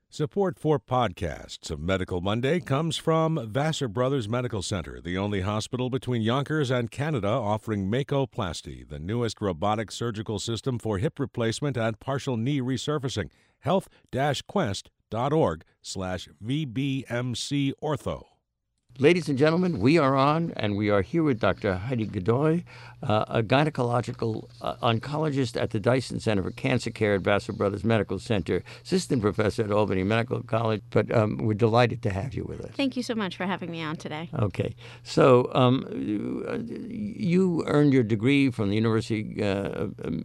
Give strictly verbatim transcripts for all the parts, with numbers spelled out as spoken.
Support for podcasts of Medical Monday comes from Vassar Brothers Medical Center, the only hospital between Yonkers and Canada offering Makoplasty, the newest robotic surgical system for hip replacement and partial knee resurfacing. health-quest.org slash VBMC Ortho. Ladies and gentlemen, we are on, and we are here with Doctor Heidi Godoy, uh, a gynecological uh, oncologist at the Dyson Center for Cancer Care at Vassar Brothers Medical Center, assistant professor at Albany Medical College. But um, we're delighted to have you with us. Thank you so much for having me on today. Okay. So um, you earned your degree from the University uh,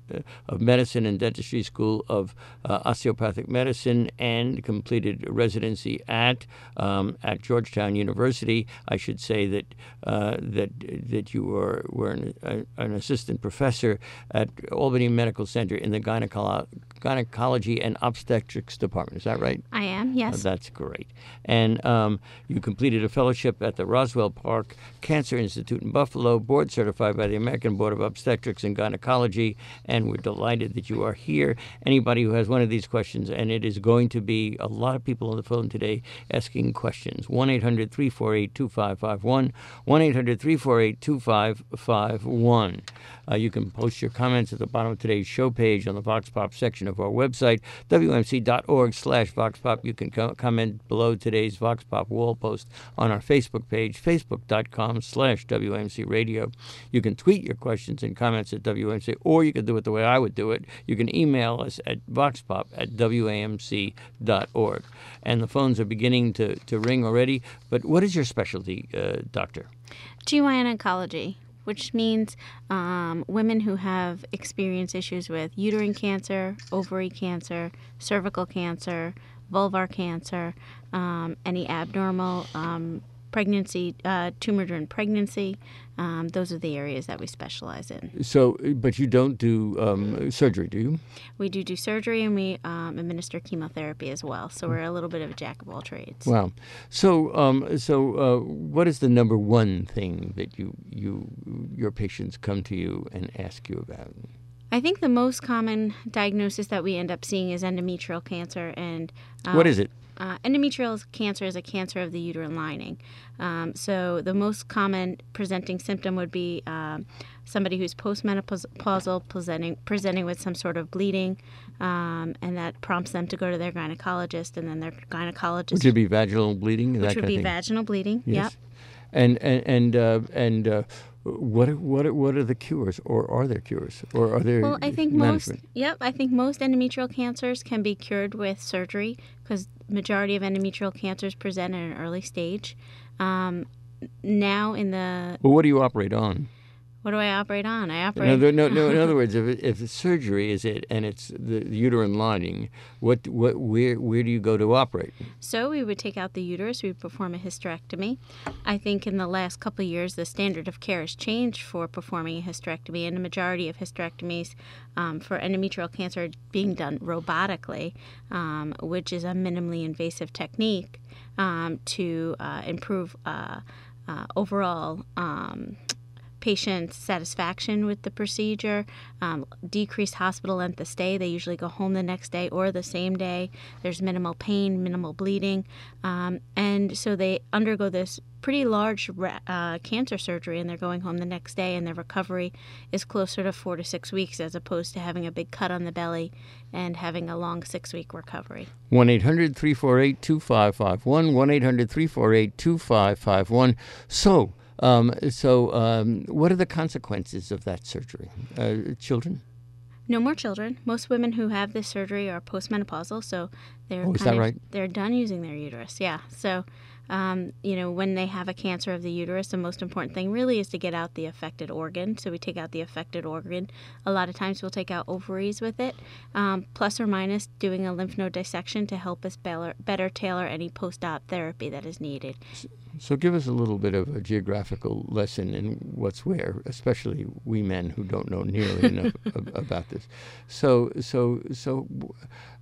of Medicine and Dentistry School of uh, Osteopathic Medicine and completed residency at um, at Georgetown University. I should say that uh, that that you were were an, a, an assistant professor at Albany Medical Center in the gynecolo- gynecology and obstetrics department. Is that right? I am. Yes. Oh, that's great. And um, you completed a fellowship at the Roswell Park Cancer Institute in Buffalo, board certified by the American Board of Obstetrics and Gynecology. And we're delighted that you are here. Anybody who has one of these questions, and it is going to be a lot of people on the phone today asking questions. one eight hundred three four eight two five five one, one eight hundred three four eight two five five one. Uh, you can post your comments at the bottom of today's show page on the Vox Pop section of our website, W M C dot org slash Vox Pop. You can co- comment below today's Vox Pop wall post on our Facebook page, facebook dot com slash W M C radio. You can tweet your questions and comments at W M C, or you can do it the way I would do it. You can email us at voxpop at W A M C dot org. And the phones are beginning to, to ring already. But what is your specialty, uh, doctor? G Y N oncology, which means um, women who have experienced issues with uterine cancer, ovary cancer, cervical cancer, vulvar cancer, um, any abnormal um, pregnancy, uh, tumor during pregnancy. Um, those are the areas that we specialize in. So, but you don't do um, surgery, do you? We do do surgery, and we um, administer chemotherapy as well. So we're a little bit of a jack of all trades. Wow. So, um, so uh, what is the number one thing that you, you, your patients come to you and ask you about? I think the most common diagnosis that we end up seeing is endometrial cancer. And um, what is it? Uh, endometrial cancer is a cancer of the uterine lining. Um, so the most common presenting symptom would be um, somebody who's postmenopausal, presenting, presenting with some sort of bleeding, um, and that prompts them to go to their gynecologist, and then their gynecologist... Which would be vaginal bleeding? Which that would kind be of thing? vaginal bleeding, Yes. yep. And, and, and, uh, and uh, what, what, what are the cures, or are there cures, or are there Well, I think management? most, yep, I think most endometrial cancers can be cured with surgery, because majority of endometrial cancers present at an early stage. Um, now in the... Well, what do you operate on? What do I operate on? I operate... No, no, no, in other words, if, it, if the surgery is it and it's the uterine lining, what, what, where, where do you go to operate? So we would take out the uterus. We would perform a hysterectomy. I think in the last couple of years, the standard of care has changed for performing a hysterectomy, and the majority of hysterectomies um, for endometrial cancer are being done robotically, um, which is a minimally invasive technique um, to uh, improve uh, uh, overall um patient satisfaction with the procedure, um, decreased hospital length of stay. They usually go home the next day or the same day. There's minimal pain, minimal bleeding. Um, and so they undergo this pretty large uh, cancer surgery, and they're going home the next day, and their recovery is closer to four to six weeks as opposed to having a big cut on the belly and having a long six-week recovery. one eight hundred three four eight two five five one, one eight hundred three four eight two five five one. So, Um, so um, what are the consequences of that surgery? Uh, children? No more children. Most women who have this surgery are postmenopausal, so they're Oh, is kind that of, right? they're done using their uterus. Yeah. So, um, you know, when they have a cancer of the uterus, the most important thing really is to get out the affected organ. So we take out the affected organ. A lot of times we'll take out ovaries with it, um, plus or minus doing a lymph node dissection to help us better, better tailor any post-op therapy that is needed. So give us a little bit of a geographical lesson in what's where, especially we men who don't know nearly enough ab- about this. So, so, so,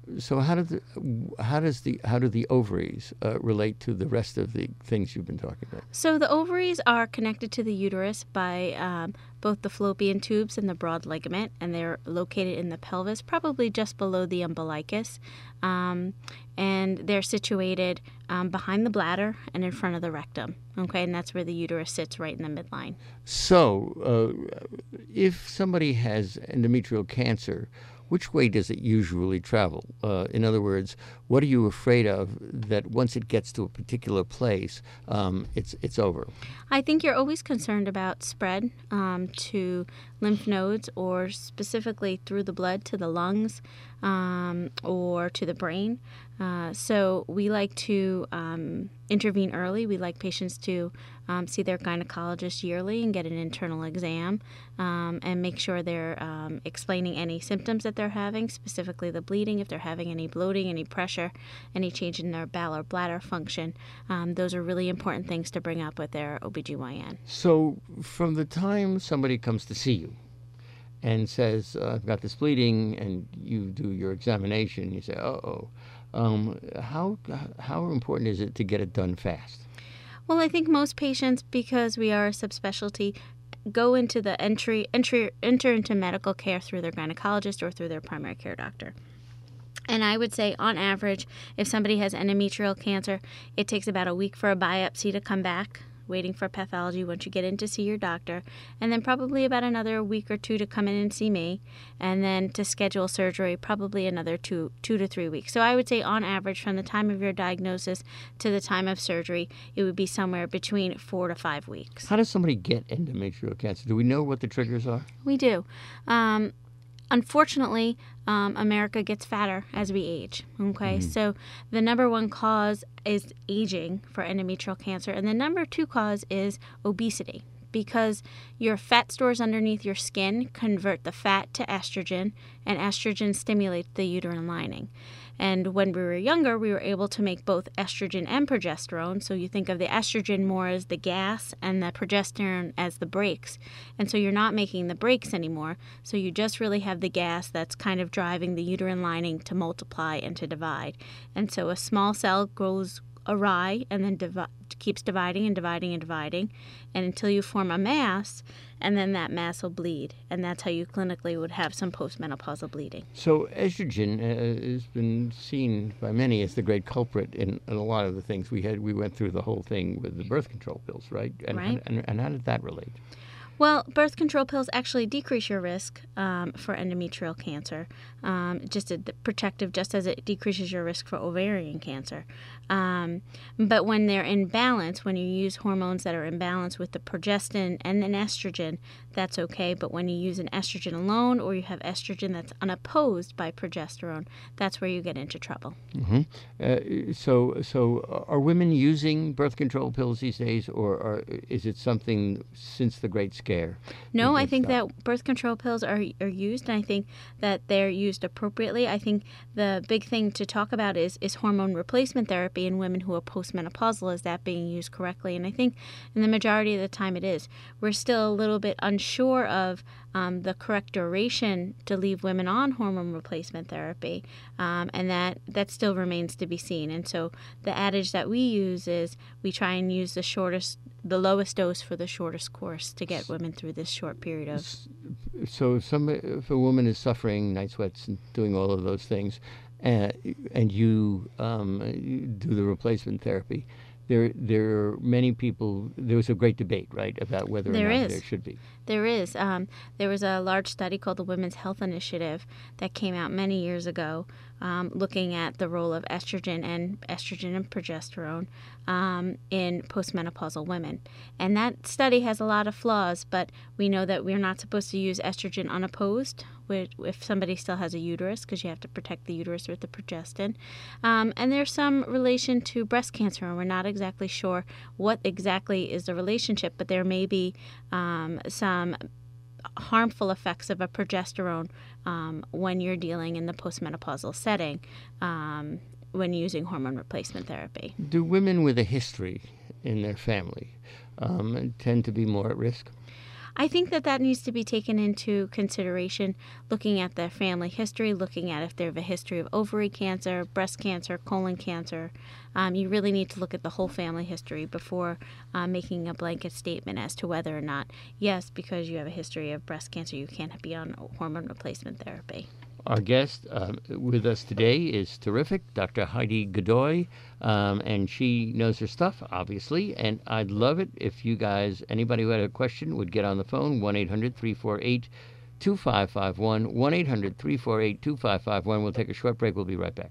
So how do the, how does the how do the ovaries uh, relate to the rest of the things you've been talking about? So the ovaries are connected to the uterus by um, both the fallopian tubes and the broad ligament, and they're located in the pelvis, probably just below the umbilicus. Um, and they're situated um, behind the bladder and in front of the rectum. Okay, and that's where the uterus sits, right in the midline. So, uh, if somebody has endometrial cancer, which way does it usually travel? Uh, in other words, what are you afraid of that once it gets to a particular place, um, it's it's over? I think you're always concerned about spread um, to lymph nodes, or specifically through the blood to the lungs um, or to the brain. Uh, so we like to um, intervene early. We like patients to um, see their gynecologist yearly and get an internal exam um, and make sure they're um, explaining any symptoms that they're having, specifically the bleeding, if they're having any bloating, any pressure, any change in their bowel or bladder function. Um, those are really important things to bring up with their O B G Y N. So from the time somebody comes to see you and says, uh, I've got this bleeding, and you do your examination, you say, uh-oh, um, how, how important is it to get it done fast? Well, I think most patients, because we are a subspecialty, go into the entry, entry, enter into medical care through their gynecologist or through their primary care doctor. And I would say, on average, if somebody has endometrial cancer, it takes about a week for a biopsy to come back, waiting for pathology once you get in to see your doctor, and then probably about another week or two to come in and see me, and then to schedule surgery, probably another two, two to three weeks. So I would say, on average, from the time of your diagnosis to the time of surgery, it would be somewhere between four to five weeks. How does somebody get endometrial cancer? Do we know what the triggers are? We do. Um, Unfortunately, um, America gets fatter as we age, okay? Mm-hmm. So the number one cause is aging for endometrial cancer, and the number two cause is obesity, because your fat stores underneath your skin convert the fat to estrogen, and estrogen stimulates the uterine lining. And when we were younger, we were able to make both estrogen and progesterone. So you think of the estrogen more as the gas and the progesterone as the brakes. And so you're not making the brakes anymore. So you just really have the gas that's kind of driving the uterine lining to multiply and to divide. And so a small cell grows awry and then divi- keeps dividing and dividing and dividing, and until you form a mass, and then that mass will bleed, and that's how you clinically would have some postmenopausal bleeding. So estrogen uh, has been seen by many as the great culprit in, in a lot of the things we had. We went through the whole thing with the birth control pills, right? And, right. And, and, and how did that relate? Well, birth control pills actually decrease your risk um, for endometrial cancer, um, just a, protective, just as it decreases your risk for ovarian cancer. Um, but when they're in balance, when you use hormones that are in balance with the progestin and an estrogen, that's okay. But when you use an estrogen alone, or you have estrogen that's unopposed by progesterone, that's where you get into trouble. Mm-hmm. Uh, so, so are women using birth control pills these days, or are, is it something since the Great Scare? No, I think stop? that birth control pills are are used, and I think that they're used appropriately. I think the big thing to talk about is is hormone replacement therapy in women who are postmenopausal. Is that being used correctly? And I think in the majority of the time it is. We're still a little bit unsure of um, the correct duration to leave women on hormone replacement therapy, um, and that, that still remains to be seen. And so the adage that we use is we try and use the shortest, the lowest dose for the shortest course to get women through this short period of. So if, some, if a woman is suffering night sweats and doing all of those things, uh, and you, um, you do the replacement therapy, there there are many people. There was a great debate, right, about whether or there not is. there should be. There is. Um, there was a large study called the Women's Health Initiative that came out many years ago, um, looking at the role of estrogen and estrogen and progesterone um, in postmenopausal women. And that study has a lot of flaws, but we know that we're not supposed to use estrogen unopposed if somebody still has a uterus, because you have to protect the uterus with the progestin. Um, and there's some relation to breast cancer, and we're not exactly sure what exactly is the relationship, but there may be um, some harmful effects of a progesterone um, when you're dealing in the postmenopausal setting um, when using hormone replacement therapy. Do women with a history in their family um, tend to be more at risk? I think that that needs to be taken into consideration, looking at their family history, looking at if they have a history of ovary cancer, breast cancer, colon cancer. Um, you really need to look at the whole family history before uh, making a blanket statement as to whether or not, yes, because you have a history of breast cancer, you can't be on hormone replacement therapy. Our guest uh, with us today is terrific, Doctor Heidi Godoy, um, and she knows her stuff, obviously, and I'd love it if you guys, anybody who had a question, would get on the phone, one eight hundred three four eight two five five one, one eight hundred three four eight two five five one. We'll take a short break. We'll be right back.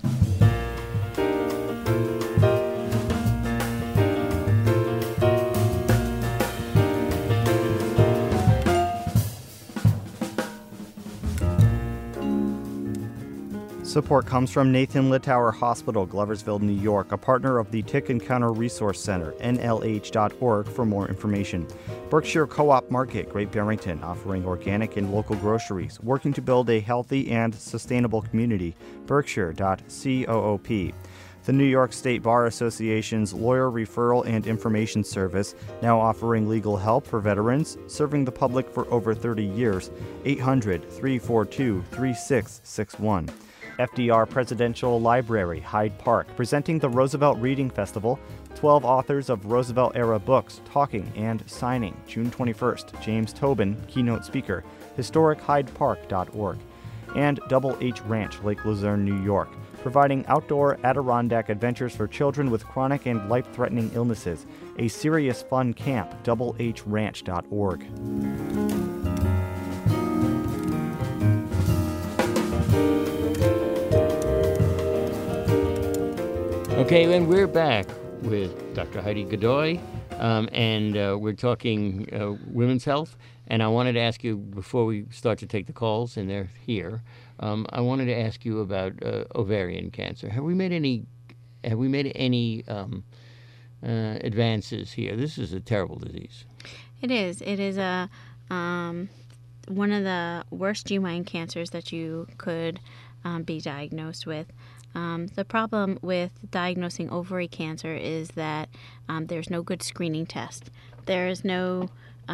Support comes from Nathan Littauer Hospital, Gloversville, New York, a partner of the Tick Encounter Resource Center, N L H dot org for more information. Berkshire Co-op Market, Great Barrington, offering organic and local groceries, working to build a healthy and sustainable community, berkshire dot coop. The New York State Bar Association's Lawyer Referral and Information Service, now offering legal help for veterans, serving the public for over thirty years, eight hundred three four two three six six one. F D R Presidential Library, Hyde Park, presenting the Roosevelt Reading Festival, twelve authors of Roosevelt-era books talking and signing, June twenty-first, James Tobin, keynote speaker, historic hyde park dot org. And Double H Ranch, Lake Luzerne, New York, providing outdoor Adirondack adventures for children with chronic and life-threatening illnesses, a serious fun camp, double h ranch dot org. Okay, and we're back with Doctor Heidi Godoy, um, and uh, we're talking uh, women's health. And I wanted to ask you, before we start to take the calls, and they're here, um, I wanted to ask you about uh, ovarian cancer. Have we made any? Have we made any um, uh, advances here? This is a terrible disease. It is. It is a um, one of the worst G Y N cancers that you could um, be diagnosed with. Um, the problem with diagnosing ovary cancer is that um, there's no good screening test. There is no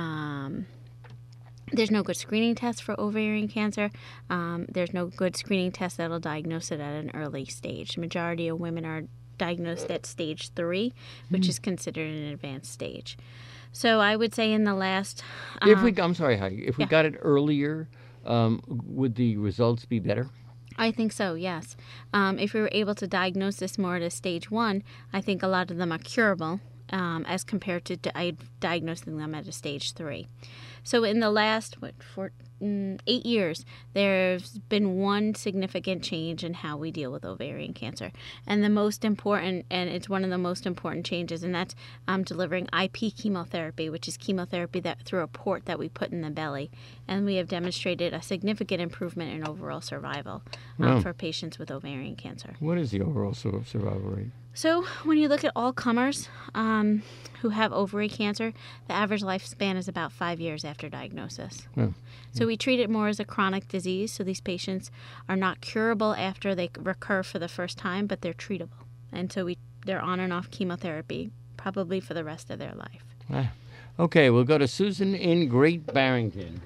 um, there's no good screening test for ovarian cancer. Um, there's no good screening test that'll diagnose it at an early stage. The majority of women are diagnosed at stage three, which mm-hmm. is considered an advanced stage. So I would say in the last... Um, if we, I'm sorry, Heidi, if we yeah. got it earlier, um, would the results be better? I think so, yes. Um, if we were able to diagnose this more at a stage one, I think a lot of them are curable um, as compared to di- diagnosing them at a stage three. So in the last, what, four, mm, eight years, there's been one significant change in how we deal with ovarian cancer. And the most important, and it's one of the most important changes, and that's um, delivering I P chemotherapy, which is chemotherapy that through a port that we put in the belly. And we have demonstrated a significant improvement in overall survival um, wow. for patients with ovarian cancer. What is the overall survival rate? So when you look at all comers um, who have ovary cancer, the average lifespan is about five years after diagnosis. Yeah. So we treat it more as a chronic disease. So these patients are not curable after they recur for the first time, but they're treatable. And so we they're on and off chemotherapy probably for the rest of their life. Ah. Okay, we'll go to Susan in Great Barrington.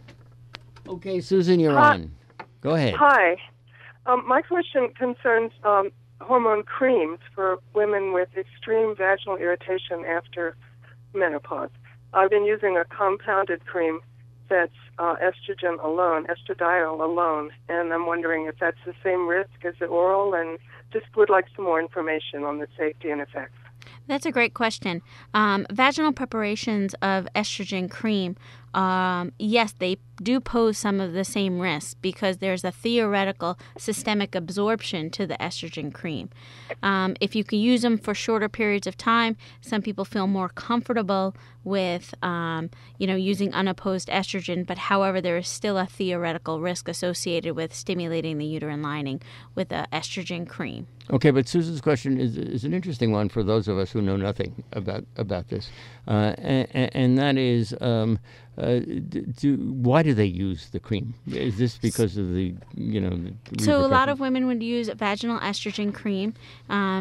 Okay, Susan, you're Hi. on. Go ahead. Hi. Um, my question concerns um, hormone creams for women with extreme vaginal irritation after menopause. I've been using a compounded cream that's uh, estrogen alone, estradiol alone, and I'm wondering if that's the same risk as the oral, and just would like some more information on the safety and effects. That's a great question. Um, vaginal preparations of estrogen cream, um, yes, they do pose some of the same risks because there's a theoretical systemic absorption to the estrogen cream. Um, if you can use them for shorter periods of time, some people feel more comfortable with, um, you know, using unopposed estrogen. But however, there is still a theoretical risk associated with stimulating the uterine lining with the estrogen cream. Okay, but Susan's question is is an interesting one for those of us who know nothing about about this, uh, and, and that is, um, uh, do, why do they use the cream? Is this because of the, you know? The so a lot of women would use vaginal estrogen cream. Um,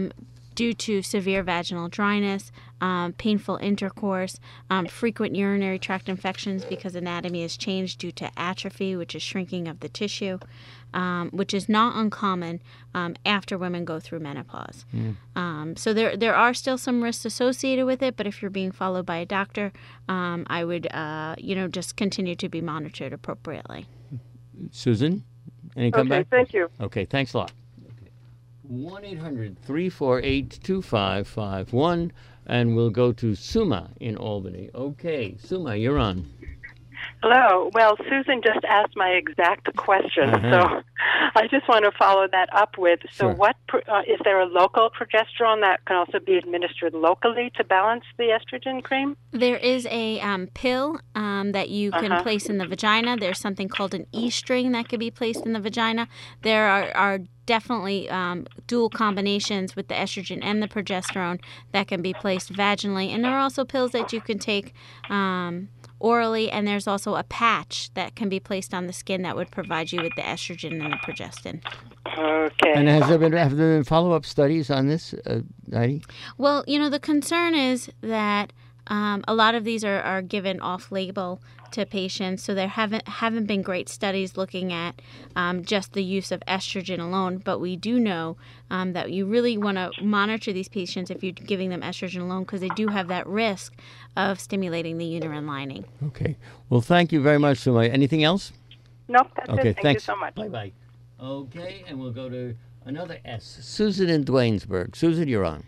due to severe vaginal dryness, um, painful intercourse, um, frequent urinary tract infections because anatomy has changed due to atrophy, which is shrinking of the tissue, um, which is not uncommon um, after women go through menopause. Mm. Um, so there there are still some risks associated with it, but if you're being followed by a doctor, um, I would uh, you know just continue to be monitored appropriately. Susan, any comeback? Okay, thank you. Okay, thanks a lot. one eight hundred three four eight two five five one, and we'll go to Suma in Albany. Okay, Suma, you're on. Hello. Well, Susan just asked my exact question, Uh-huh. so I just want to follow that up with. So, Sure. what pro- uh, is there a local progesterone that can also be administered locally to balance the estrogen cream? There is a um, pill um, that you can Uh-huh. place in the vagina. There's something called an E-string that can be placed in the vagina. There are, are definitely um, dual combinations with the estrogen and the progesterone that can be placed vaginally. And there are also pills that you can take um, orally, and there's also a patch that can be placed on the skin that would provide you with the estrogen and the progestin. Okay. And has there been, have there been follow-up studies on this, uh, Heidi? Well, you know, the concern is that um, a lot of these are, are given off-label to patients, so there haven't haven't been great studies looking at um, just the use of estrogen alone. But we do know um, that you really want to monitor these patients if you're giving them estrogen alone, because they do have that risk of stimulating the uterine lining. Okay. Well, thank you very much, Suma. Anything else? Nope, that's Okay, it. Thank thanks. you so much. Bye-bye. Okay, and we'll go to another S. Susan in Duanesburg. Susan, you're on.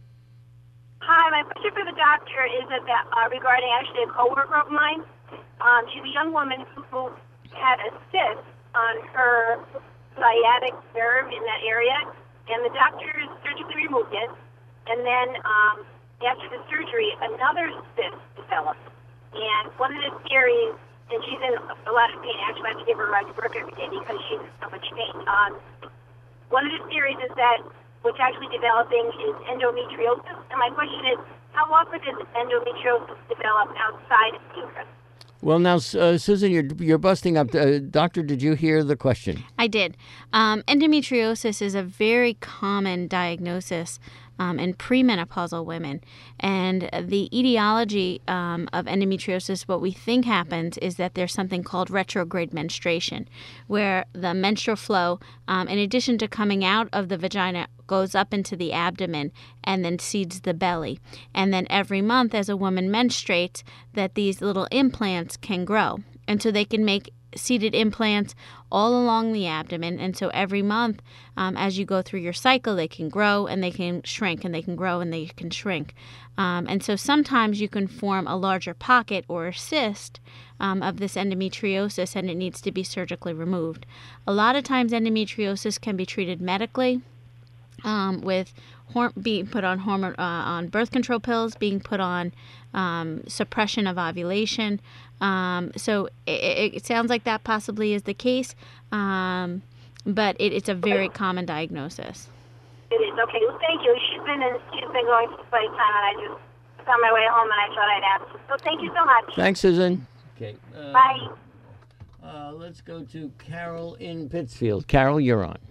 Hi, my question for the doctor is about, uh, regarding actually a coworker of mine. Um, she's a young woman who had a cyst on her sciatic nerve in that area, and the doctors surgically removed it. And then um, after the surgery, another cyst developed. And one of the theories, and she's in a lot of pain. Actually, I have to give her a ride to work every day because she's in so much pain. Um, one of the theories is that what's actually developing is endometriosis. And my question is, how often does endometriosis develop outside of the uterus? Well, now, uh, Susan, you're you're busting up. Uh, doctor, did you hear the question? I did. Um, endometriosis is a very common diagnosis um, in premenopausal women. And the etiology um, of endometriosis, what we think happens is that there's something called retrograde menstruation, where the menstrual flow, um, in addition to coming out of the vagina, goes up into the abdomen and then seeds the belly. And then every month as a woman menstruates, that these little implants can grow. And so they can make seeded implants all along the abdomen. And so every month, um, as you go through your cycle, they can grow and they can shrink, and they can grow and they can shrink. Um, and so sometimes you can form a larger pocket or a cyst um, of this endometriosis, and it needs to be surgically removed. A lot of times endometriosis can be treated medically. Um, with hor- being put on hormone uh, on birth control pills, being put on um, suppression of ovulation. Um, so it, it sounds like that possibly is the case, um, but it, it's a very common diagnosis. It is. Okay, well, thank you. She's been in, she's been going through playtime, and I just on my way home, and I thought I'd ask. So thank you so much. Thanks, Susan. Okay. Uh, Bye. Uh, let's go to Carol in Pittsfield. Carol, you're on.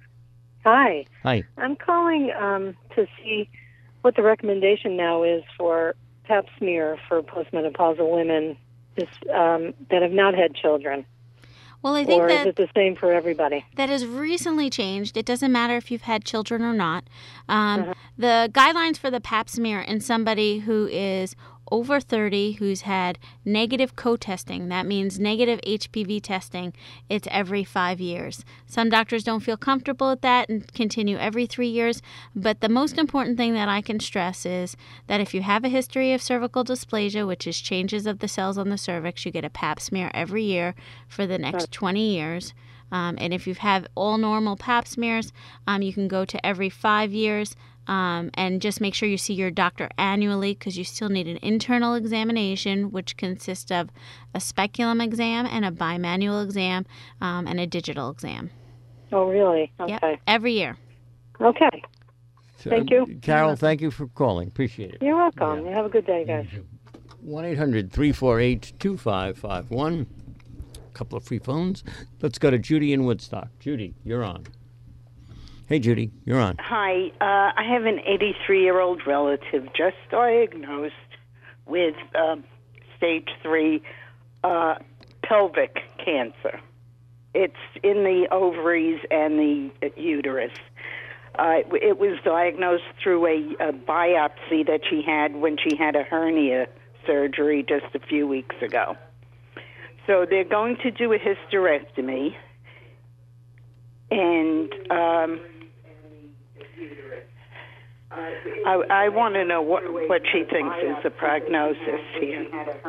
Hi. Hi. I'm calling um, to see what the recommendation now is for pap smear for postmenopausal women this, um, that have not had children. Well, I think or that is it the same for everybody? that has recently changed. It doesn't matter if you've had children or not. Um, uh-huh. The guidelines for the pap smear in somebody who is over thirty, who's had negative co-testing, that means negative H P V testing, it's every five years. Some doctors don't feel comfortable with that and continue every three years. But the most important thing that I can stress is that if you have a history of cervical dysplasia, which is changes of the cells on the cervix, you get a pap smear every year for the next twenty years. Um, and if you've had all normal pap smears, um, you can go to every five years. Um, and just make sure you see your doctor annually, because you still need an internal examination, which consists of a speculum exam and a bimanual exam um, and a digital exam. Oh, really? Okay. Yep, every year. Okay. So, Thank you. Carol, thank you for calling. Appreciate it. You're welcome. Yeah. You have a good day, guys. one eight hundred three four eight two five five one. A couple of free phones. Let's go to Judy in Woodstock. Judy, you're on. Hey, Judy, you're on. Hi. Uh, I have an eighty-three-year-old relative just diagnosed with um, stage three uh, pelvic cancer. It's in the ovaries and the uterus. Uh, it was diagnosed through a, a biopsy that she had when she had a hernia surgery just a few weeks ago. So they're going to do a hysterectomy, and um, I, I want to know what, what she thinks is the prognosis here.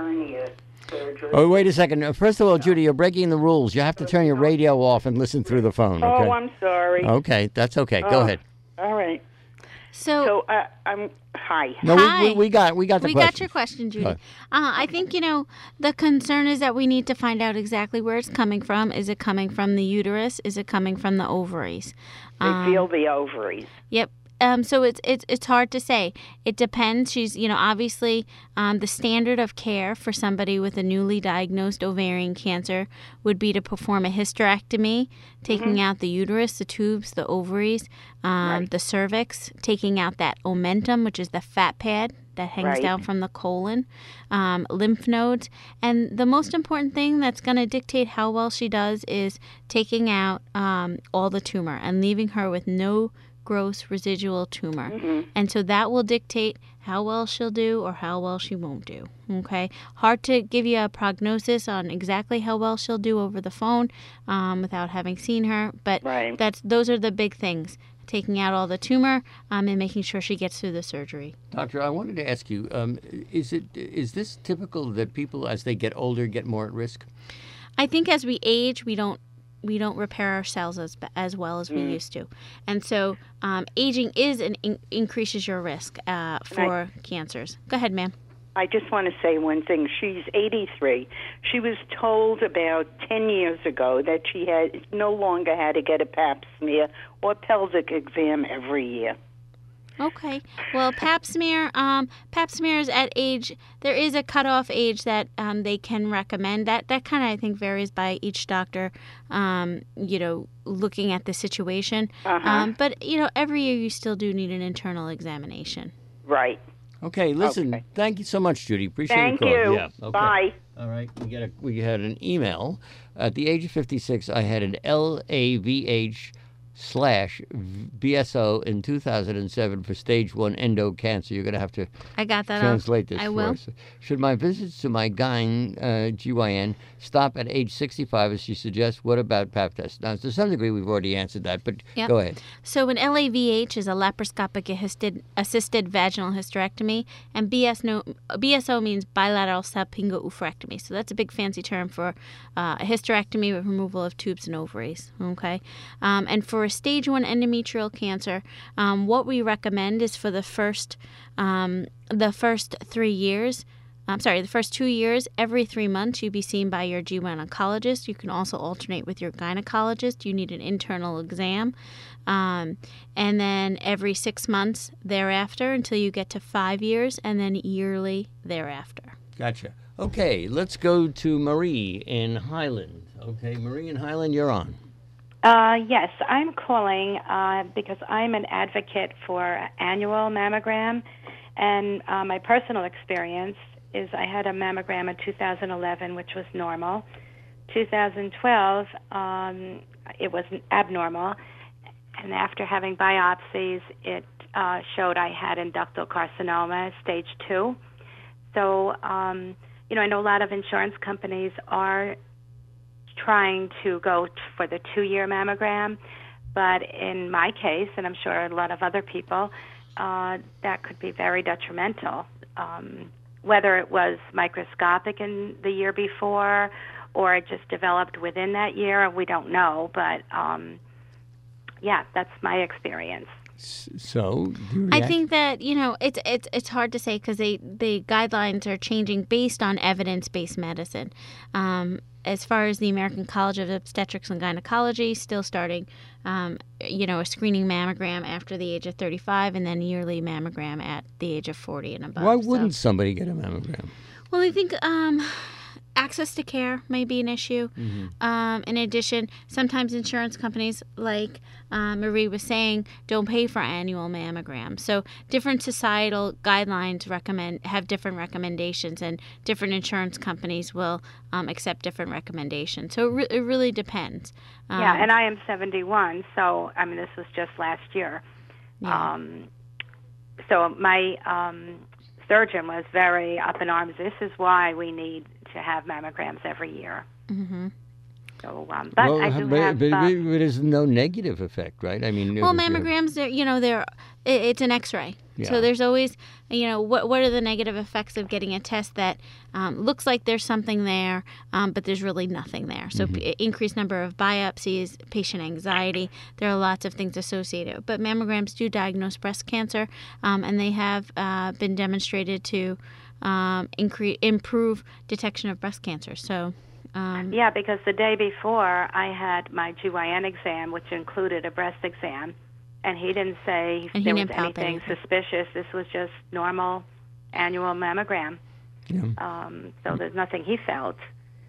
Oh, wait a second. Uh, First of all, Judy, you're breaking the rules. You have to turn your radio off and listen through the phone. Okay? Oh, I'm sorry. Okay, that's okay. Go Oh, ahead. All right. So, So uh, I'm hi. No, Hi. we, we, we got we got the we question. got your question, Judy. Go Uh, ahead. I think, you know, the concern is that we need to find out exactly where it's coming from. Is it coming from the uterus? Is it coming from the ovaries? They Um, feel the ovaries. Yep. Um, so it's it's it's hard to say. It depends. She's, you know, obviously um, the standard of care for somebody with a newly diagnosed ovarian cancer would be to perform a hysterectomy, taking out the uterus, the tubes, the ovaries, um, Right. the cervix, taking out that omentum, which is the fat pad that hangs Right. down from the colon, um, lymph nodes. And the most important thing that's going to dictate how well she does is taking out um, all the tumor and leaving her with no gross residual tumor. And so that will dictate how well she'll do or how well she won't do. Okay? Hard to give you a prognosis on exactly how well she'll do over the phone um, without having seen her, but Right. that's those are the big things. Taking out all the tumor um, and making sure she gets through the surgery. Doctor, I wanted to ask you: um, Is it is this typical that people, as they get older, get more at risk? I think as we age, we don't we don't repair our cells as as well as we Mm. used to, and so um, aging is an in, increases your risk uh, for cancers. Go ahead, ma'am. I just want to say one thing. She's eighty-three. She was told about ten years ago that she had no longer had to get a pap smear or pelvic exam every year. Okay. Well, Pap smear, um, Pap smears at age, there is a cutoff age that um, they can recommend. That that kind of I think varies by each doctor. Um, you know, looking at the situation. Uh-huh. Um, but you know, every year you still do need an internal examination. Right. Okay, listen. Okay. Thank you so much, Judy. Appreciate Thank your call. you. Yeah. Okay. Bye. All right. We got a we had an email. At the age of fifty-six, I had an L A V H slash B S O in two thousand seven for stage one endo cancer. You're going to have to I got that. translate this I for will. us. Should my visits to my gyn, uh, G Y N, stop at age sixty-five, as she suggests? What about pap tests? Now, to some degree, we've already answered that, but Yep. go ahead. So an L A V H is a laparoscopic assisted, assisted vaginal hysterectomy, and B S O, B S O means bilateral salpingo-oophorectomy. So that's a big fancy term for uh, a hysterectomy with removal of tubes and ovaries. Okay, um, and for a stage one endometrial cancer, um, what we recommend is for the first um, the first three years. I'm sorry, the first two years, every three months, you be seen by your G one oncologist. You can also alternate with your gynecologist. You need an internal exam. Um, and then every six months thereafter until you get to five years, and then yearly thereafter. Gotcha. Okay, let's go to Marie in Highland. Okay, Marie in Highland, you're on. Uh, yes, I'm calling uh, because I'm an advocate for annual mammogram, and uh, my personal experience is I had a mammogram in two thousand eleven, which was normal. two thousand twelve, um, it was abnormal, and after having biopsies, it uh, showed I had inductal carcinoma, stage two. So, um, you know, I know a lot of insurance companies are trying to go t- for the two-year mammogram, but in my case, and I'm sure a lot of other people, uh, that could be very detrimental. Um, whether it was microscopic in the year before or it just developed within that year, we don't know, but um, yeah, that's my experience. So, do you I react? think that you know it's it's it's hard to say because they the guidelines are changing based on evidence-based medicine. Um, as far as the American College of Obstetrics and Gynecology, still starting, um, you know, a screening mammogram after the age of thirty-five, and then yearly mammogram at the age of forty and above. Why So- wouldn't somebody get a mammogram? Well, I think um, access to care may be an issue. Mm-hmm. Um, in addition, sometimes insurance companies, like uh, Marie was saying, don't pay for annual mammograms. So different societal guidelines recommend have different recommendations, and different insurance companies will um, accept different recommendations. So it, re- it really depends. Um, yeah, and I am seventy-one, so I mean this was just last year. Yeah. Um, so my um, surgeon was very up in arms. This is why we need to have mammograms every year. Mm-hmm. So, um, but well, I do but, have. but, uh, but there's no negative effect, right? I mean, Well, if you have- mammograms, they're, you know, they're it, it's an X-ray. Yeah. So there's always, you know, what what are the negative effects of getting a test that um, looks like there's something there, um, but there's really nothing there. So Mm-hmm. p- increased number of biopsies, patient anxiety. There are lots of things associated. But mammograms do diagnose breast cancer, um, and they have uh, been demonstrated to um, increase improve detection of breast cancer. So. Um, Yeah, because the day before I had my G Y N exam, which included a breast exam, and he didn't say And he there was didn't palpate anything anything. suspicious. This was just normal annual mammogram. Yeah. Um, so there's nothing he felt.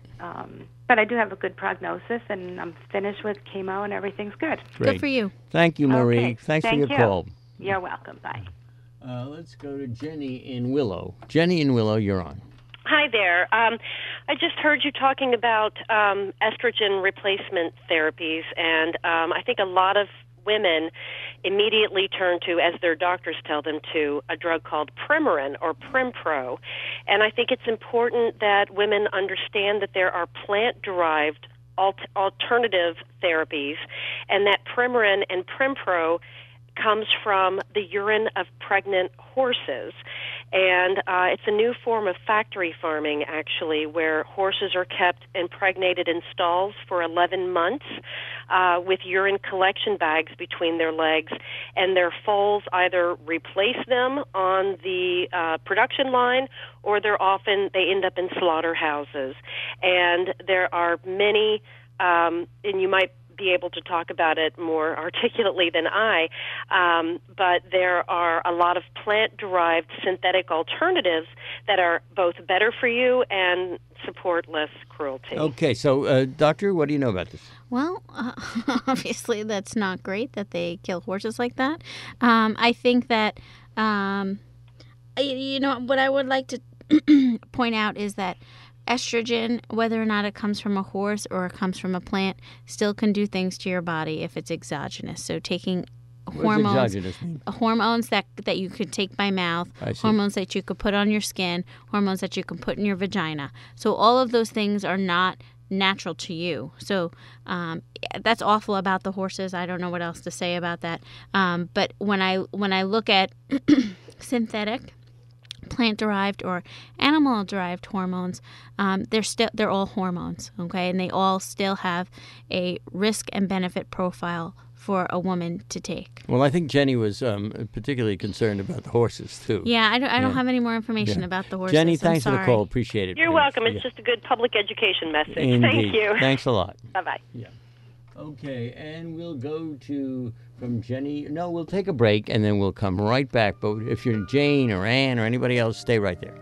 Um, but I do have a good prognosis, and I'm finished with chemo, and everything's good. Great. Good for you. Thank you, Marie. Okay. Thanks Thank for your you. call. You're welcome. Bye. Uh, let's go to Jenny in Willow. Jenny in Willow, you're on. Hi there. Um, I just heard you talking about um, estrogen replacement therapies, and um, I think a lot of women immediately turn to, as their doctors tell them to, a drug called Premarin or Prempro. And I think it's important that women understand that there are plant-derived alt- alternative therapies, and that Premarin and Prempro comes from the urine of pregnant horses. And uh, it's a new form of factory farming, actually, where horses are kept impregnated in stalls for eleven months uh, with urine collection bags between their legs, and their foals either replace them on the uh, production line, or they're often, they end up in slaughterhouses. And there are many, um, and you might be able to talk about it more articulately than I, um, but there are a lot of plant-derived synthetic alternatives that are both better for you and support less cruelty. Okay, so, uh, Doctor, what do you know about this? Well, uh, obviously that's not great that they kill horses like that. Um, I think that, um, I- you know, what I would like to point out is that estrogen, whether or not it comes from a horse or it comes from a plant, still can do things to your body if it's exogenous. So taking What does hormones, exogenous mean? hormones that that you could take by mouth, I see. hormones that you could put on your skin, hormones that you can put in your vagina. So all of those things are not natural to you. So um, that's awful about the horses. I don't know what else to say about that. Um, but when I when I look at synthetic, plant-derived or animal-derived hormones, um, they're still they're all hormones, okay, and they all still have a risk and benefit profile for a woman to take. Well, I think Jenny was um, particularly concerned about the horses, too. Yeah, I don't I don't Yeah. have any more information Yeah. about the horses. Jenny, I'm thanks for the sorry. call. Appreciate it. You're Thanks. welcome. It's Yeah. just a good public education message. Indeed. Thank you. Thanks a lot. Bye-bye. Yeah. Okay, and we'll go to, from Jenny, no, we'll take a break, and then we'll come right back. But if you're Jane or Ann or anybody else, stay right there.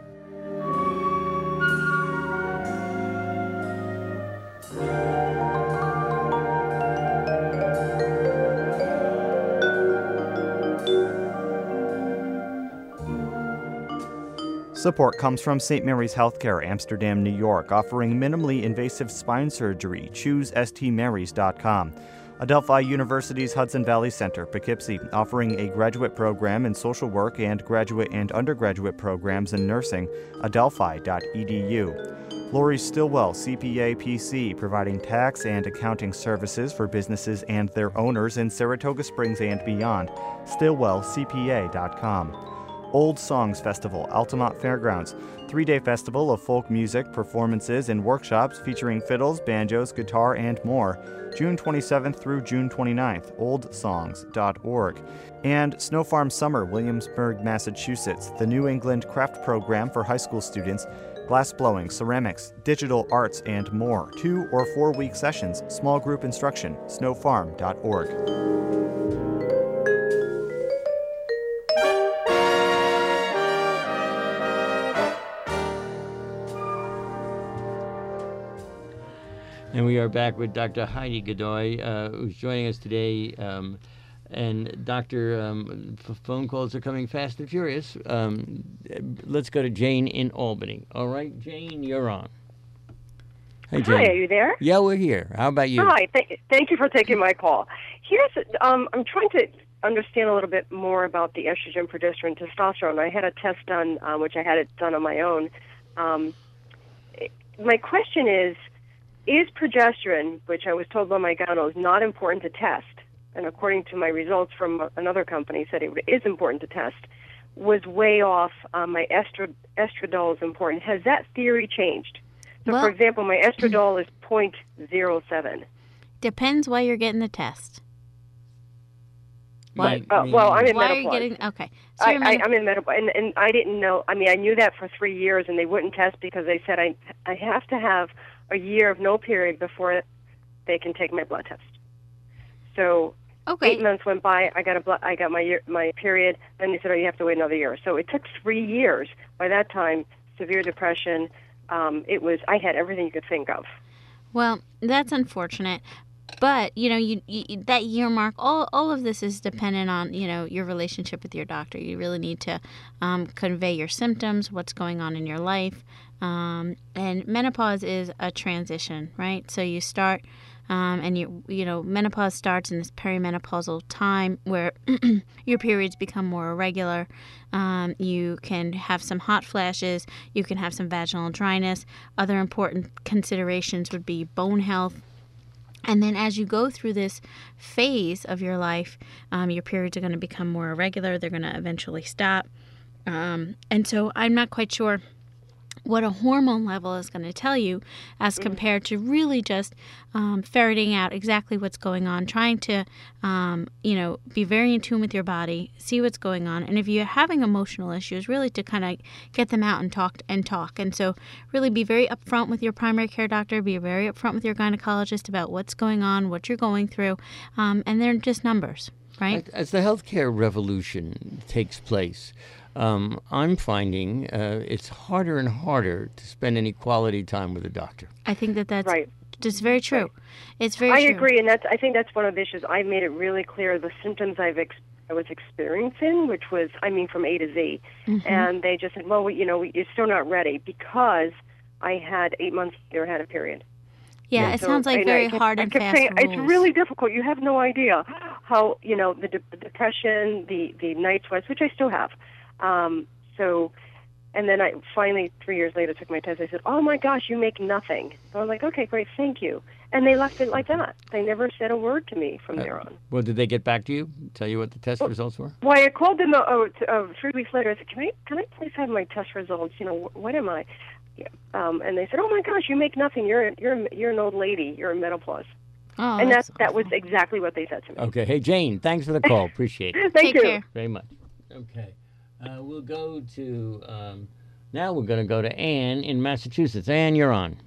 Support comes from Saint Mary's Healthcare, Amsterdam, New York, offering minimally invasive spine surgery. Choose S T marys dot com. Adelphi University's Hudson Valley Center, Poughkeepsie, offering a graduate program in social work and graduate and undergraduate programs in nursing. adelphi dot e d u. Lori Stillwell, C P A P C, providing tax and accounting services for businesses and their owners in Saratoga Springs and beyond. stillwell c p a dot com. Old Songs Festival, Altamont Fairgrounds. Three-day festival of folk music, performances, and workshops featuring fiddles, banjos, guitar, and more. June twenty-seventh through June twenty-ninth, old songs dot org. And Snow Farm Summer, Williamsburg, Massachusetts, the New England craft program for high school students. Glass blowing, ceramics, digital arts, and more. Two or four-week sessions, small group instruction, snow farm dot org. And we are back with Doctor Heidi Godoy, uh, who's joining us today. Um, and Doctor, um, f- phone calls are coming fast and furious. Um, let's go to Jane in Albany. All right, Jane, you're on. Hey, Jane. Hi, are you there? Yeah, we're here. How about you? Hi, th- thank you for taking my call. Here's, um, I'm trying to understand a little bit more about the estrogen, progesterone, testosterone. I had a test done, uh, which I had it done on my own. Um, my question is, is progesterone, which I was told by my gyno, is not important to test, and according to my results from another company said it is important to test, was way off. Um, my estro- estradiol is important. Has that theory changed? So, Well- for example, my estradiol is zero point zero seven. Depends why you're getting the test. Why? Uh, well, I'm in Why menopause. are you getting? Okay, so I, you're I, menop- I'm in menopause, and, and I didn't know. I mean, I knew that for three years, and they wouldn't test because they said I I have to have a year of no period before they can take my blood test. So okay. eight months went by. I got a blood. I got my year, my period. Then they said, oh, you have to wait another year. So it took three years. By that time, severe depression. Um, it was. I had everything you could think of. Well, that's unfortunate. But, you know, you, you that year mark, all, all of this is dependent on, you know, your relationship with your doctor. You really need to um, convey your symptoms, what's going on in your life. Um, and menopause is a transition, right? So you start, um, and, you you know, menopause starts in this perimenopausal time where your periods become more irregular. Um, you can have some hot flashes. You can have some vaginal dryness. Other important considerations would be bone health. And then as you go through this phase of your life, um, your periods are going to become more irregular. They're going to eventually stop. Um, and so I'm not quite sure what a hormone level is going to tell you as compared to really just um, ferreting out exactly what's going on, trying to, um, you know, be very in tune with your body, see what's going on. And if you're having emotional issues, really to kind of get them out and talk and talk. And so really be very upfront with your primary care doctor, be very upfront with your gynecologist about what's going on, what you're going through. Um, and they're just numbers, right? As the healthcare revolution takes place, Um, I'm finding uh, it's harder and harder to spend any quality time with a doctor. I think that that's right. just very true. Right. It's very I true. agree, and that's. I think that's one of the issues. I made it really clear the symptoms I've ex- I was experiencing, which was, I mean, from A to Z. Mm-hmm. And they just said, well, we, you know, we, you're still not ready because I had eight months later had a period. Yeah, it so, sounds like and very I kept, hard I and kept fast saying, rules. It's really difficult. You have no idea how, you know, the, de- the depression, the, the night sweats, which I still have. Um, so, and then I finally, three years later, took my test. I said, oh, my gosh, you make nothing. So I was like, okay, great, thank you. And they left it like that. They never said a word to me from uh, there on. Well, did they get back to you, tell you what the test well, results were? Well, I called them uh, uh, three weeks later. I said, can I, can I please have my test results? You know, wh- what am I? Yeah. Um, and they said, oh, my gosh, you make nothing. You're, you're, you're an old lady. You're in menopause. Oh, and that, that that was exactly what they said to me. Okay. Hey, Jane, thanks for the call. Appreciate it. Thank Take you. Care. Very much. Okay. Uh, we'll go to, um, now we're going to go to Ann in Massachusetts. Ann, you're on.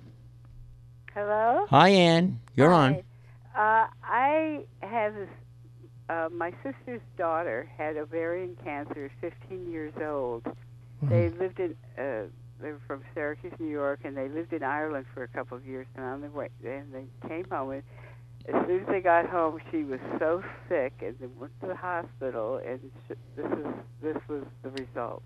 Hello? Hi, Ann. You're Hi. on. Uh, I have this, uh, my sister's daughter had ovarian cancer, fifteen years old. Mm-hmm. They lived in, uh, they were from Syracuse, New York, and they lived in Ireland for a couple of years. And on the way, and they came home, and as soon as they got home, she was so sick, and they went to the hospital, and sh- this is this was the result.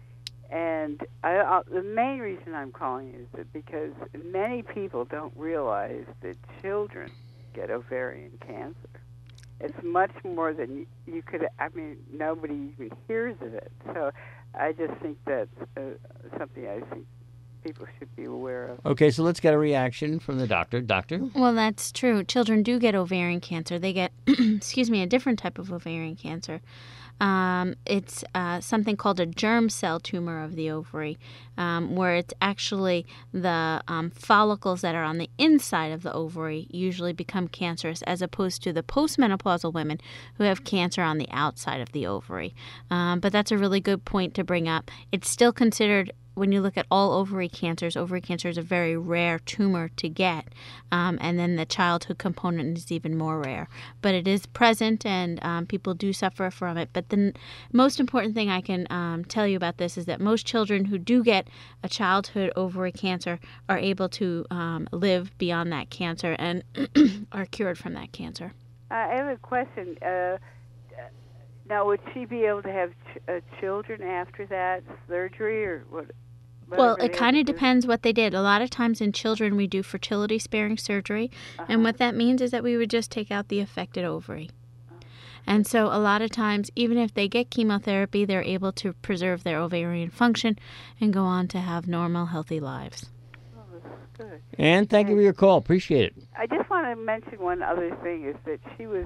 And I, uh, the main reason I'm calling is that because many people don't realize that children get ovarian cancer. It's much more than you, you could. I mean, nobody even hears of it. So I just think that's uh, something I think people should be aware of. Okay, so let's get a reaction from the doctor. Doctor? Well, that's true. Children do get ovarian cancer. They get, excuse me, a different type of ovarian cancer. Um, it's uh, something called a germ cell tumor of the ovary, um, where it's actually the um, follicles that are on the inside of the ovary usually become cancerous, as opposed to the postmenopausal women who have cancer on the outside of the ovary. Um, but that's a really good point to bring up. It's still considered when you look at all ovary cancers, ovary cancer is a very rare tumor to get, um, and then the childhood component is even more rare. But it is present, and um, people do suffer from it. But the n- most important thing I can um, tell you about this is that most children who do get a childhood ovary cancer are able to um, live beyond that cancer and are cured from that cancer. I have a question. Uh, now, would she be able to have ch- uh, children after that surgery, or what? Well, it kind of depends what they did. A lot of times in children, we do fertility-sparing surgery, uh-huh. and what that means is that we would just take out the affected ovary. And so a lot of times, even if they get chemotherapy, they're able to preserve their ovarian function and go on to have normal, healthy lives. Oh, that's good. And thank you for your call. Appreciate it. I just want to mention one other thing, is that she was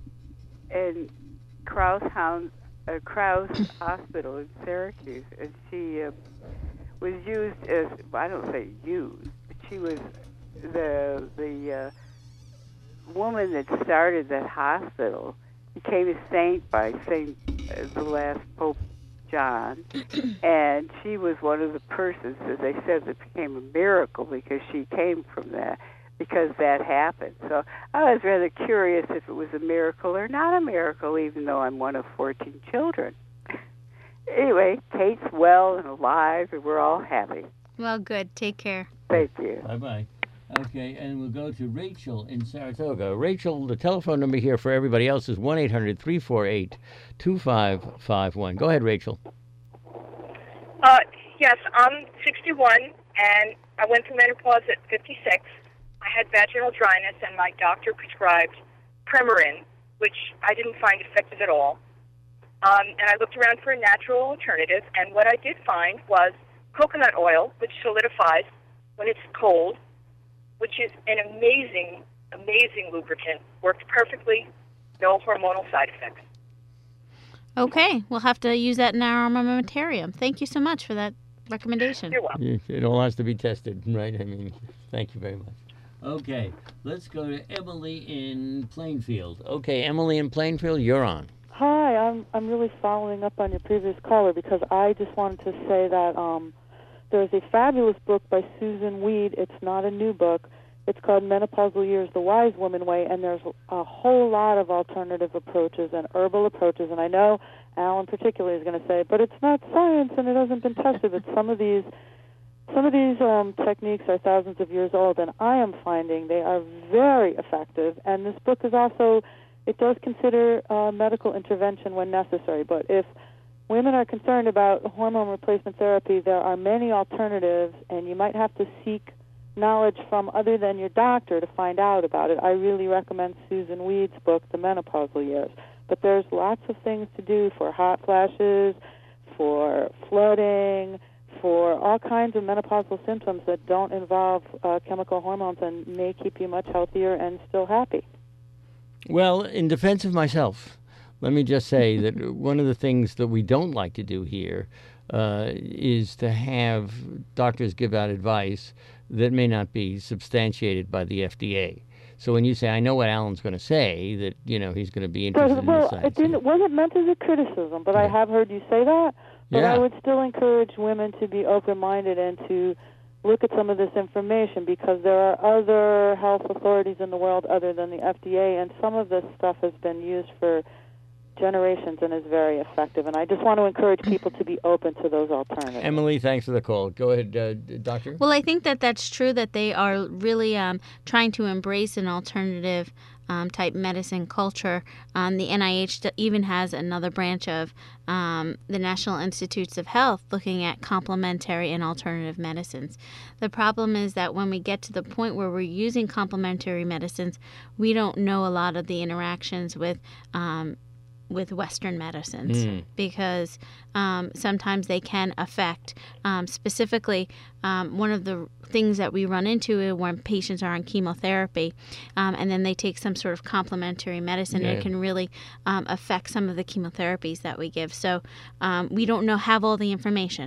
in Krause, Hound, uh, Krause Hospital in Syracuse, and she uh, was used as, I don't say used, but she was the, the uh, woman that started that hospital, became a saint by Saint uh, the last Pope John, and she was one of the persons, as they said, that became a miracle because she came from that, because that happened. So I was rather curious if it was a miracle or not a miracle, even though I'm one of fourteen children. Anyway, Kate's well and alive, and we're all happy. Well, good. Take care. Thank you. Bye-bye. Okay, and we'll go to Rachel in Saratoga. Rachel, the telephone number here for everybody else is one eight hundred three four eight two five five one. Go ahead, Rachel. Uh, yes, I'm sixty-one, and I went through menopause at fifty-six. I had vaginal dryness, and my doctor prescribed Premarin, which I didn't find effective at all. Um, and I looked around for a natural alternative, and what I did find was coconut oil, which solidifies when it's cold, which is an amazing, amazing lubricant. Worked perfectly, no hormonal side effects. Okay, we'll have to use that in our armamentarium. Thank you so much for that recommendation. You're welcome. It all has to be tested, right? I mean, thank you very much. Okay, let's go to Emily in Plainfield. Okay, Emily in Plainfield, you're on. Hi, I'm I'm really following up on your previous caller because I just wanted to say that um, there's a fabulous book by Susan Weed. It's not a new book. It's called Menopausal Years, The Wise Woman Way, and there's a whole lot of alternative approaches and herbal approaches. And I know Alan particularly is going to say, but it's not science and it hasn't been tested. But some of these some of these um, techniques are thousands of years old, and I am finding they are very effective. And this book is also, it does consider uh, medical intervention when necessary. But if women are concerned about hormone replacement therapy, there are many alternatives, and you might have to seek knowledge from other than your doctor to find out about it. I really recommend Susan Weed's book, The Menopausal Years. But there's lots of things to do for hot flashes, for flooding, for all kinds of menopausal symptoms that don't involve uh, chemical hormones and may keep you much healthier and still happy. Well, in defense of myself, let me just say that one of the things that we don't like to do here uh, is to have doctors give out advice that may not be substantiated by the F D A. So when you say, I know what Alan's going to say, that, you know, he's going to be interested well, in the science. It didn't, wasn't meant as a criticism, but yeah. I have heard you say that. But yeah. I would still encourage women to be open-minded and to look at some of this information, because there are other health authorities in the world other than the F D A, and some of this stuff has been used for generations and is very effective. And I just want to encourage people to be open to those alternatives. Emily, thanks for the call. Go ahead, uh, Doctor. Well, I think that that's true, that they are really um, trying to embrace an alternative um, type medicine culture. Um, the N I H even has another branch of um, the National Institutes of Health looking at complementary and alternative medicines. The problem is that when we get to the point where we're using complementary medicines, we don't know a lot of the interactions with um, with Western medicines, mm. because um, sometimes they can affect, um, specifically, um, one of the things that we run into when patients are on chemotherapy, um, and then they take some sort of complementary medicine, yeah. and it can really um, affect some of the chemotherapies that we give. So um, we don't know have all the information.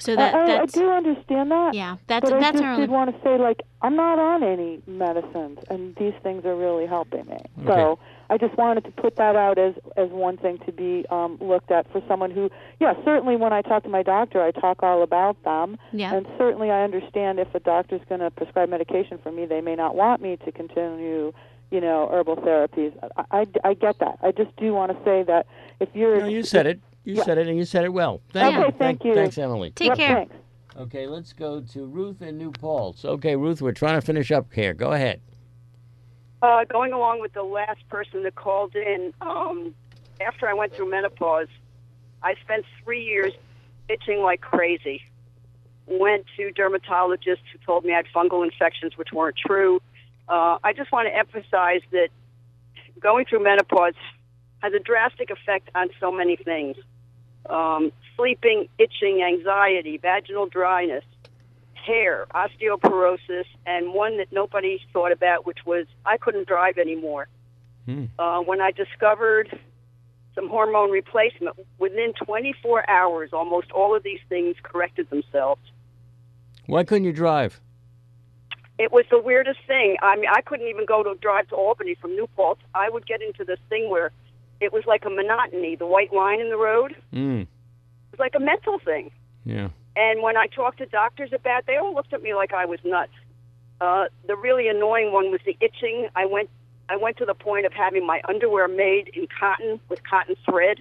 So that I, I, I that's, do understand that. Yeah, that's but that's I just our did want to say, like, I'm not on any medicines, and these things are really helping me. Okay. So I just wanted to put that out as as one thing to be um, looked at for someone who, yeah, certainly when I talk to my doctor, I talk all about them. Yeah. And certainly I understand if a doctor's going to prescribe medication for me, they may not want me to continue, you know, herbal therapies. I, I, I get that. I just do want to say that if you're... No, you said it. You yeah. said it, and you said it well. Thank okay, you. thank you. Thanks, Emily. Take yep, care. Thanks. Okay, let's go to Ruth in New Paltz. Okay, Ruth, we're trying to finish up here. Go ahead. Uh, going along with the last person that called in, um, after I went through menopause, I spent three years itching like crazy. Went to dermatologists who told me I had fungal infections, which weren't true. Uh, I just want to emphasize that going through menopause has a drastic effect on so many things. Um, sleeping, itching, anxiety, vaginal dryness, hair, osteoporosis, and one that nobody thought about, which was I couldn't drive anymore. Hmm. Uh, when I discovered some hormone replacement, within twenty-four hours, almost all of these things corrected themselves. Why couldn't you drive? It was the weirdest thing. I mean, I couldn't even go to drive to Albany from New Paltz. I would get into this thing where it was like a monotony, the white line in the road. Mm. It was like a mental thing. Yeah. And when I talked to doctors about it, they all looked at me like I was nuts. Uh, the really annoying one was the itching. I went I went to the point of having my underwear made in cotton with cotton thread.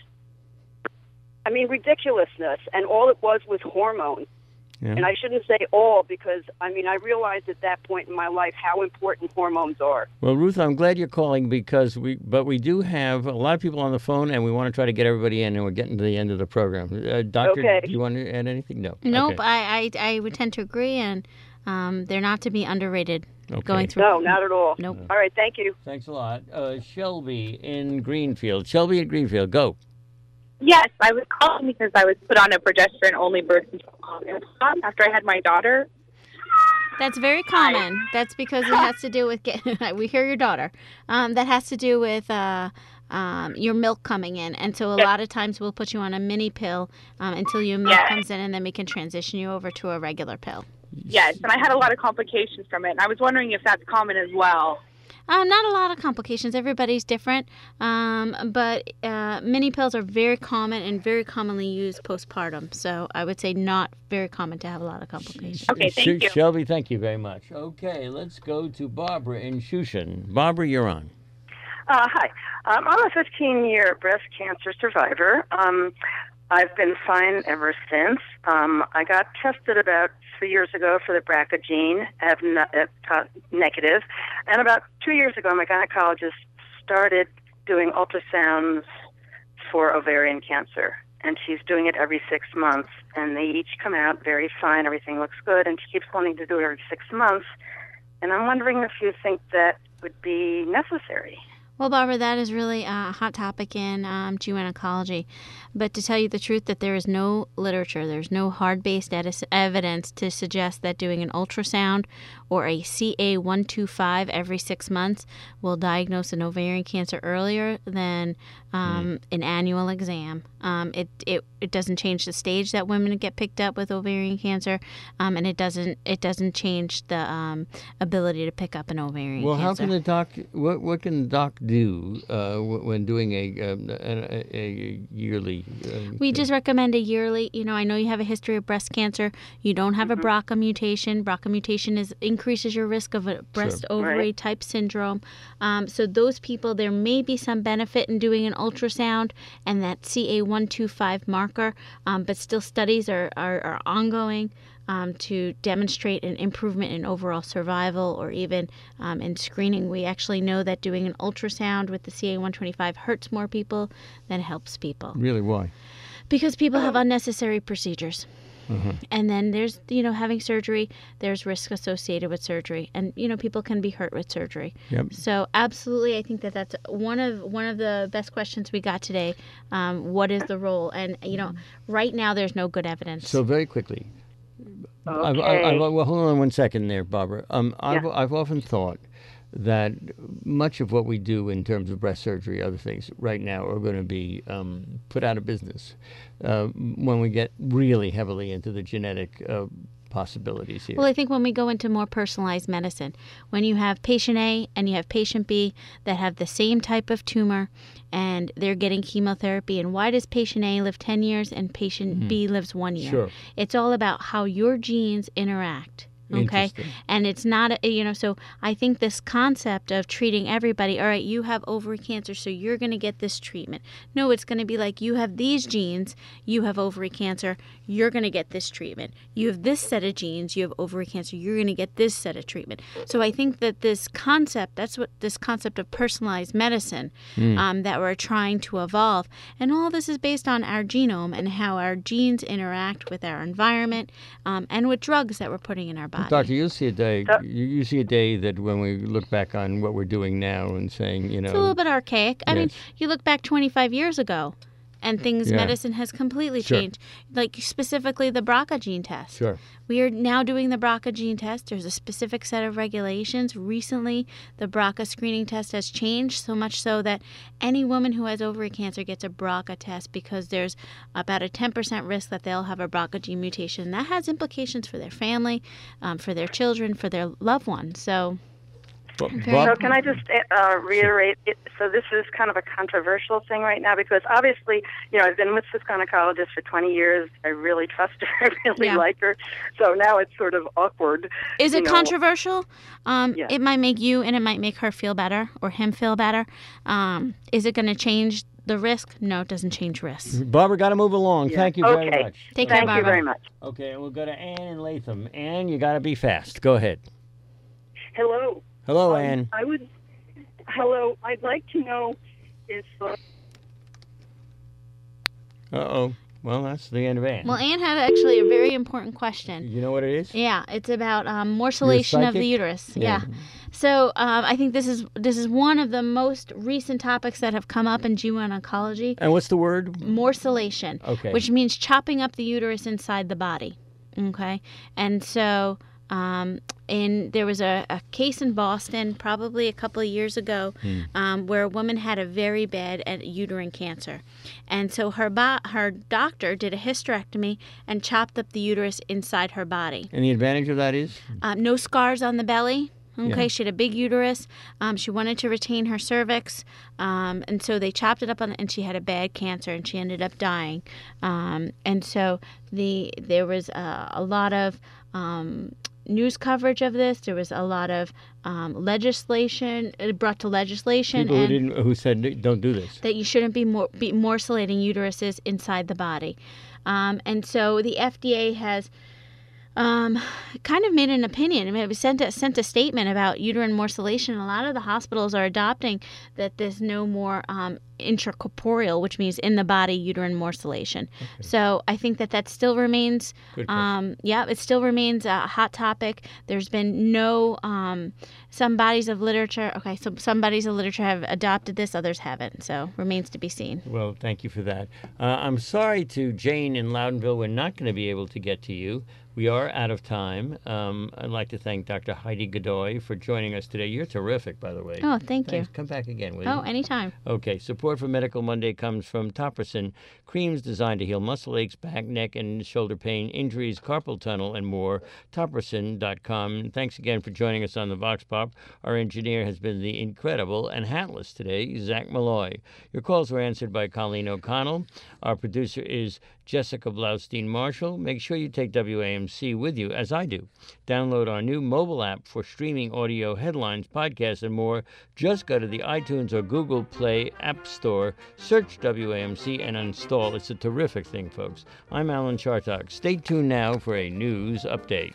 I mean, ridiculousness. And all it was was hormones. Yeah. And I shouldn't say all because, I mean, I realized at that point in my life how important hormones are. Well, Ruth, I'm glad you're calling because we, but we do have a lot of people on the phone, and we want to try to get everybody in, and we're getting to the end of the program. Uh, Doctor, Okay. do you want to add anything? No. Nope, Okay. I, I I would tend to agree, and um, they're not to be underrated. Okay. Going through. No, not at all. Nope. All right, thank you. Thanks a lot. Uh, Shelby in Greenfield. Shelby in Greenfield, go. Yes, I was calling because I was put on a progesterone-only birth control implant after I had my daughter. That's very common. That's because it has to do with get, we hear your daughter. Um, that has to do with uh, um, your milk coming in, and so a Yes. lot of times we'll put you on a mini pill um, until your milk Yes. comes in, and then we can transition you over to a regular pill. Yes, and I had a lot of complications from it, and I was wondering if that's common as well. Uh, not a lot of complications. Everybody's different, um, but uh, mini pills are very common and very commonly used postpartum. So I would say not very common to have a lot of complications. Okay, thank Sh- you. Shelby, thank you very much. Okay, let's go to Barbara in Shushan. Barbara, you're on. Uh, hi. Um, I'm a fifteen-year breast cancer survivor. Um, I've been fine ever since. Um, I got tested about three years ago for the B R C A gene, have no, uh, negative, and about two years ago, my gynecologist started doing ultrasounds for ovarian cancer, and she's doing it every six months, and they each come out very fine. Everything looks good, and she keeps wanting to do it every six months, and I'm wondering if you think that would be necessary. Well, Barbara, that is really a hot topic in um, G Y N oncology. But to tell you the truth, that there is no literature, there's no hard-based edis- evidence to suggest that doing an ultrasound or a C A one twenty-five every six months will diagnose an ovarian cancer earlier than um, mm. an annual exam. Um, it, it it doesn't change the stage that women get picked up with ovarian cancer, um, and it doesn't it doesn't change the um, ability to pick up an ovarian well, cancer. Well, how can the doc? What what can the doc do uh, when doing a um, a, a yearly? Uh, we just recommend a yearly. You know, I know you have a history of breast cancer. You don't have mm-hmm. a B R C A mutation. B R C A mutation is increases your risk of a breast sure. ovary right. type syndrome. Um, so those people, there may be some benefit in doing an ultrasound and that C A one twenty-five marker, um, but still studies are, are, are ongoing um, to demonstrate an improvement in overall survival or even um, in screening. We actually know that doing an ultrasound with the C A one twenty-five hurts more people than helps people. Really? Why? Because people have unnecessary procedures. Mm-hmm. And then there's, you know, having surgery, there's risk associated with surgery. And, you know, people can be hurt with surgery. Yep. So absolutely, I think that that's one of one of the best questions we got today. Um, what is the role? And, you know, right now there's no good evidence. So very quickly. Okay. I've, I've, I've, well, hold on one second there, Barbara. Um, I've, yeah. I've often thought that much of what we do in terms of breast surgery, other things, right now are going to be um, put out of business uh, when we get really heavily into the genetic uh, possibilities here. Well, I think when we go into more personalized medicine, when you have patient A and you have patient B that have the same type of tumor and they're getting chemotherapy, and why does patient A live ten years and patient mm-hmm. B lives one year? Sure. It's all about how your genes interact. Okay. And it's not, a, you know, so I think this concept of treating everybody, all right, you have ovary cancer, so you're going to get this treatment. No, it's going to be like, you have these genes, you have ovary cancer, you're going to get this treatment. You have this set of genes, you have ovary cancer, you're going to get this set of treatment. So I think that this concept, that's what this concept of personalized medicine mm. um, that we're trying to evolve. And all this is based on our genome and how our genes interact with our environment um, and with drugs that we're putting in our body. Doctor, you see a day. You, you see a day that when we look back on what we're doing now and saying, you know, it's a little bit archaic. I yes. mean, you look back twenty-five years ago, and things yeah. medicine has completely sure. changed. Like specifically the B R C A gene test. Sure. We are now doing the B R C A gene test. There's a specific set of regulations. Recently, the B R C A screening test has changed so much so that any woman who has ovary cancer gets a B R C A test because there's about a ten percent risk that they'll have a B R C A gene mutation. That has implications for their family, um, for their children, for their loved ones. So. Okay. So can I just uh, reiterate? It, so this is kind of a controversial thing right now because obviously, you know, I've been with this gynecologist for twenty years. I really trust her. I really yeah. like her. So now it's sort of awkward. Is it know. controversial? Um, yeah. It might make you and it might make her feel better or him feel better. Um, is it going to change the risk? No, it doesn't change risk. Barbara, got to move along. Yeah. Thank you okay. very much. Take Thank care, Barbara. you very much. Okay, and we'll go to Ann in Latham. Ann, you got to be fast. Go ahead. Hello. Hello, um, Ann. I would. Hello. I'd like to know if. Uh oh. Well, that's the end of Ann. Well, Ann had actually a very important question. You know what it is? Yeah, it's about um, morcellation of the uterus. Yeah. yeah. So um, I think this is this is one of the most recent topics that have come up in G one oncology. And what's the word? Morcellation. Okay. Which means chopping up the uterus inside the body. Okay. And so. Um, and there was a, a case in Boston probably a couple of years ago mm. um, where a woman had a very bad uterine cancer. And so her bo- her doctor did a hysterectomy and chopped up the uterus inside her body. And the advantage of that is? Um, no scars on the belly. Okay, Yeah. she had a big uterus. Um, she wanted to retain her cervix, um, and so they chopped it up, on, and she had a bad cancer, and she ended up dying. Um, and so the there was uh, a lot of um, news coverage of this. There was a lot of um, legislation it brought to legislation, People who and didn't, who said don't do this. that you shouldn't be more be morcellating uteruses inside the body. Um, and so the F D A has. Um, kind of made an opinion. I mean, it was sent a, sent a statement about uterine morcellation. A lot of the hospitals are adopting that there's no more um, intracorporeal, which means in the body uterine morcellation. Okay. So I think that that still remains. Um, yeah, it still remains a hot topic. There's been no um, some bodies of literature. Okay, so some bodies of literature have adopted this, others haven't. So remains to be seen. Well, thank you for that. Uh, I'm sorry to Jane in Loudonville. We're not going to be able to get to you. We are out of time. Um, I'd like to thank Doctor Heidi Godoy for joining us today. You're terrific, by the way. Oh, thank Thanks. you. Come back again, will you? Oh, anytime. Okay. Support for Medical Monday comes from Topricin, creams designed to heal muscle aches, back, neck, and shoulder pain, injuries, carpal tunnel, and more. Topricin dot com. Thanks again for joining us on the Vox Pop. Our engineer has been the incredible and hatless today, Zach Malloy. Your calls were answered by Colleen O'Connell. Our producer is Jessica Blaustein-Marshall. Make sure you take W A M C with you, as I do. Download our new mobile app for streaming audio, headlines, podcasts, and more. Just go to the iTunes or Google Play App Store, search W A M C, and install. It's a terrific thing, folks. I'm Alan Chartock. Stay tuned now for a news update.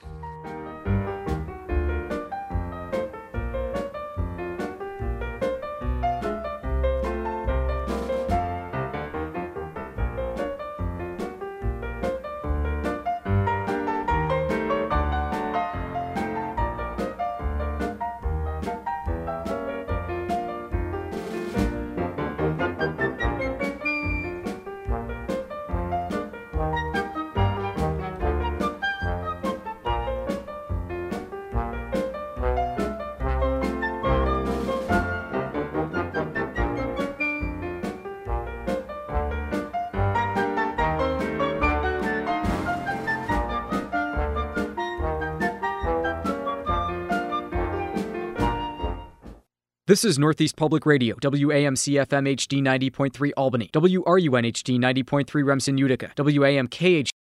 This is Northeast Public Radio, W A M C F M H D ninety point three Albany, W R U N H D ninety point three Remsen, Utica, W A M K H